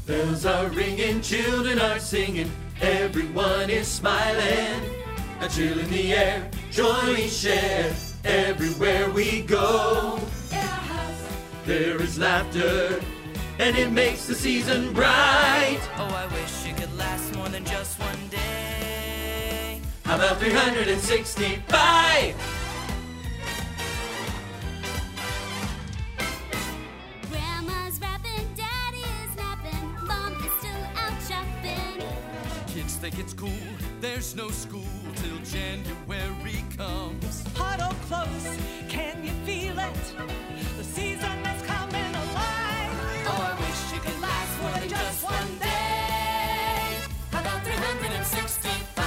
Bells are ringing, children are singing, everyone is smiling. A chill in the air, joy we share, everywhere we go. In our house there is laughter, and it makes the season bright. Oh, I wish it could last more than just one day. How about 365? Grandma's rapping, Daddy is napping, Mom is still out shopping. Kids think it's cool, there's no school till January comes. Huddle close, can you feel it? The season is coming alive. Oh, I wish it could last more than just one day. How about 365?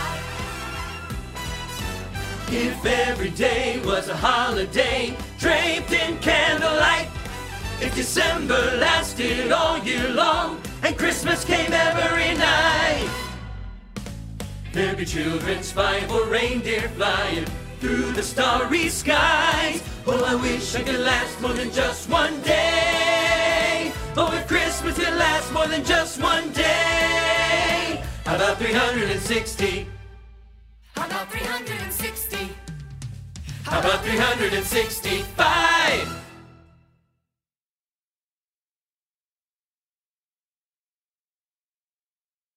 If every day was a holiday, draped in candlelight. If December lasted all year long, and Christmas came every night. There'd be children spying for reindeer flying through the starry skies. Oh, I wish it could last more than just one day. Oh, if Christmas could last more than just one day. How about 360? How about 360? How about 365?